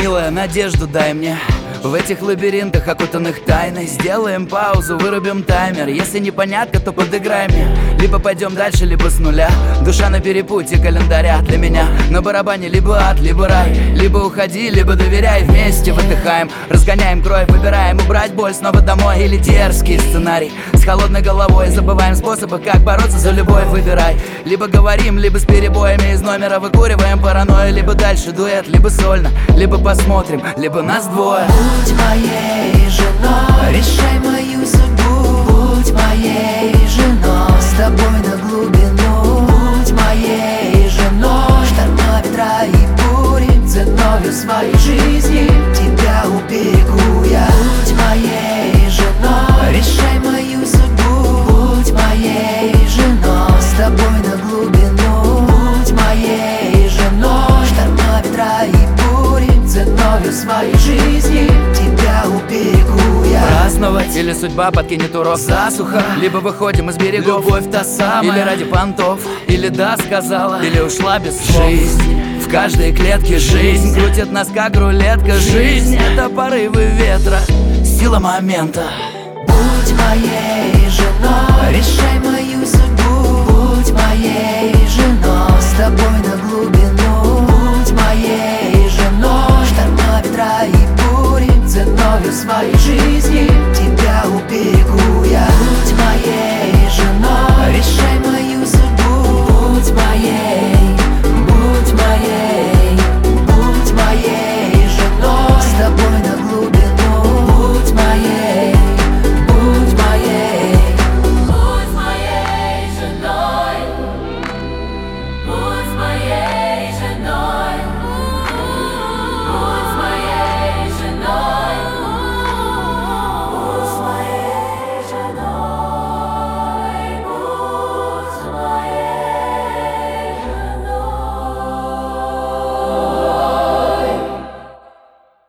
Милая, надежду дай мне. В этих лабиринтах, окутанных тайной, сделаем паузу, вырубим таймер. Если непонятно, то подыграй мне. Либо пойдем дальше, либо с нуля. Душа на перепутье календаря. Для меня на барабане либо ад, либо рай. Либо уходи, либо доверяй. Вместе выдыхаем, разгоняем кровь, выбираем убрать боль снова домой. Или дерзкий сценарий с холодной головой. Забываем способы, как бороться за любовь. Выбирай, либо говорим, либо с перебоями из номера выкуриваем паранойю. Либо дальше дуэт, либо сольно, либо посмотрим, либо нас двое. Будь моей женой, решай мою судьбу. Будь моей женой, с тобой на глубину. Будь моей женой, шторма, ветра и бури, ценою своей жизни тебя уберегу я. Будь моей женой, решай мою судьбу. Будь моей женой, с тобой на глубину. Будь моей женой, шторма, ветра и бури, ценою своей жизни тебя уберегу я. Праздновать или судьба подкинет урок засуха. Либо выходим из берегов, любовь та самая. Или ради понтов, или да сказала, или ушла без слов. Жизнь, в каждой клетке жизнь крутит нас как рулетка. Жизнь — это порывы ветра, сила момента. Будь моей женой, решай мою судьбу. Будь моей женой, с тобой на глубину. Будь моей женой, шторма, ветра и бури, ценою своей жизни тебя уберегу я. Будь моей женой, решай мою судьбу. Будь моей, будь моей.